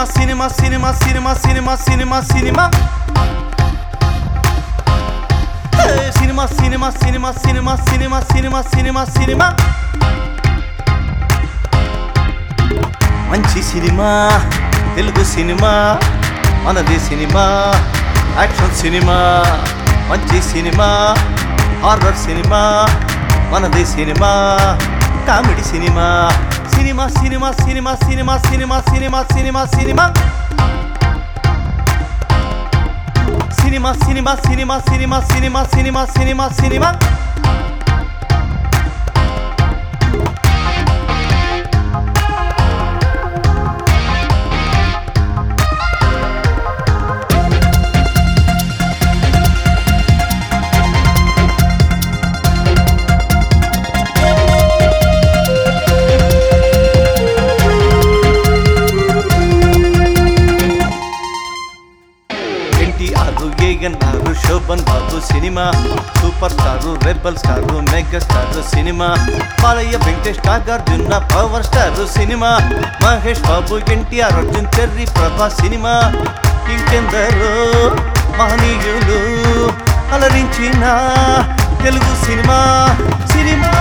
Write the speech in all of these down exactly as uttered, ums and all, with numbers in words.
cinema cinema cinema cinema cinema cinema cinema cinema cinema cinema cinema cinema cinema cinema cinema మంచి cinema Telugu cinema మనది cinema action cinema మంచి cinema horror cinema మనది cinema comedy cinema cinema cinema cinema cinema cinema cinema cinema cinema cinema cinema cinema cinema cinema cinema cinema cinema NTR Shoban Babu cinema super star rebel star mega star cinema Balayya Venkatesh Nagarjuna power star cinema Mahesh Babu NTR Arjun Cherry ప్రభా cinema ఇంకెందరో మహనీయులు అలరించిన Telugu cinema cinema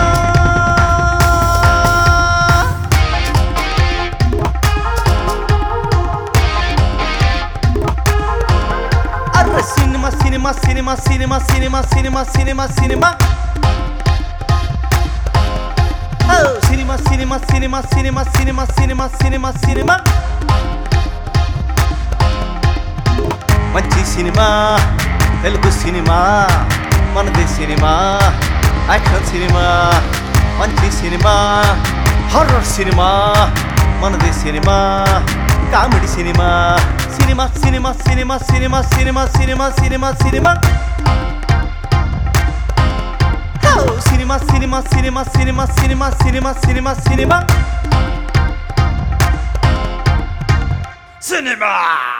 cinema cinema cinema cinema cinema cinema cinema cinema cinema cinema cinema cinema cinema cinema cinema cinema మంచి cinema Telugu cinema మనది cinema action cinema మంచి cinema horror cinema మనది cinema comedy cinema cinema cinema cinema cinema cinema cinema cinema cinema cinema cinema cinema cinema cinema cinema cinema cinema cinema